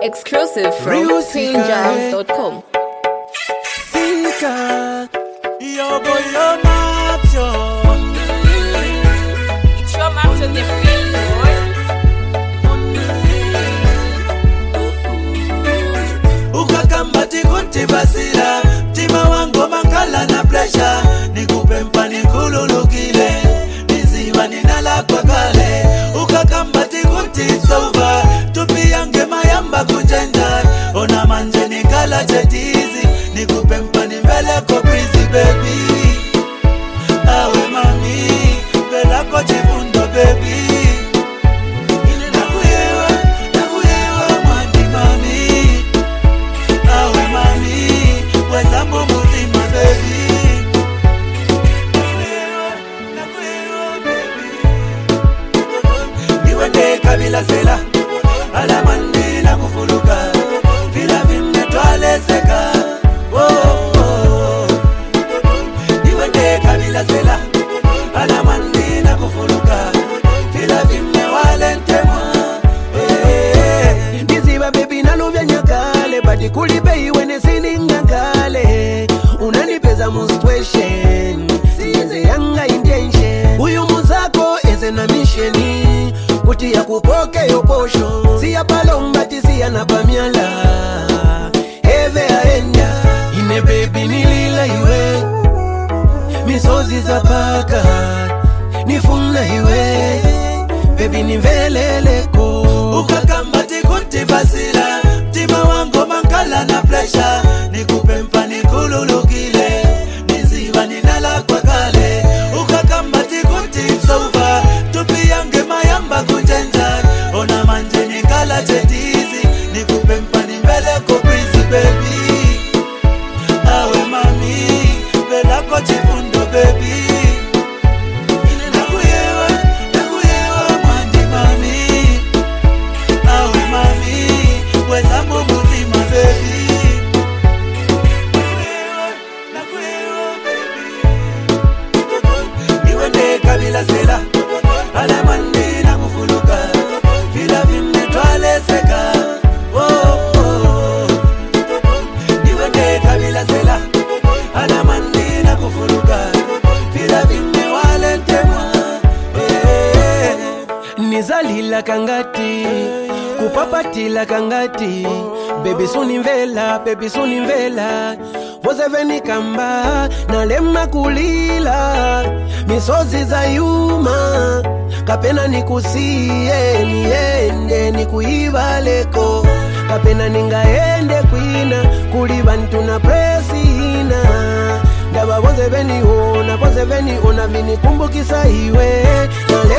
Exclusive from TwinJams.com. Sika, yo boy, yo maps, yo. It's your maps on the field, boy. Ukakambati kuti basira, tima wangu mangala na pressure. Nikupe mpani kululukile, niziva ninala kwa kale. Ukakambati kuti it's over, tupiyange mayamba kunjenja. Ona manje nikala chetizi, nikupe mpani mbele ko busy baby. Awe mami, mbele ko chifundo baby. Nakuyewa mwandi mami. Awe mami, weza mumutima baby. Nakuyewa baby. Niwende kabila sela, alamandi na kufuluka. Vila vimne twale seka. Niwende kabila sela, alamandi na kufuluka. Vila vimne wale ntemwa. Niziba baby naluvya nyakale, badi kulipe iwe nesini ngakale. Unanipeza mustweshen, size yanga intention. Uyu muzako eze na misheni, kuti ya kupoke yo posho. Siya palombati siya na pamiala, eve aenda. Ine baby nilila iwe, misozi za paka, nifuna iwe, baby niveleleko. Ukakambati kuti basila, tima wangu mangala na pressure. Nikupe mpani kululukile, niziva ninala kwa kale. Ukakambati kuti it's over, tupiyange mayamba kunjenja. Ona manje nikala chetizi, nikupe mpani mbele ko busy baby. Awe mami, mbele ko chifundo baby. Nakuyewa mwandi mami. Awe mami, weza mumutima baby. Nakuyewa baby. Niwende kabila sela, alamandi na kufuluka. Vila vimne twale seka. Niwende kabila sela, alamandi na kufuluka. Vila vimne wale ntemwa. Nizalila kangati, kupapatila kangati. Baby suni mvela. Voze veni kamba, nalema kulila. Misozi za yuma, kapena nikusiye. Niende nikuivaleko, kapena ningaende kwina. Kuliba ntuna presina. Ndaba voze veni ona vini kumbukisa iwe.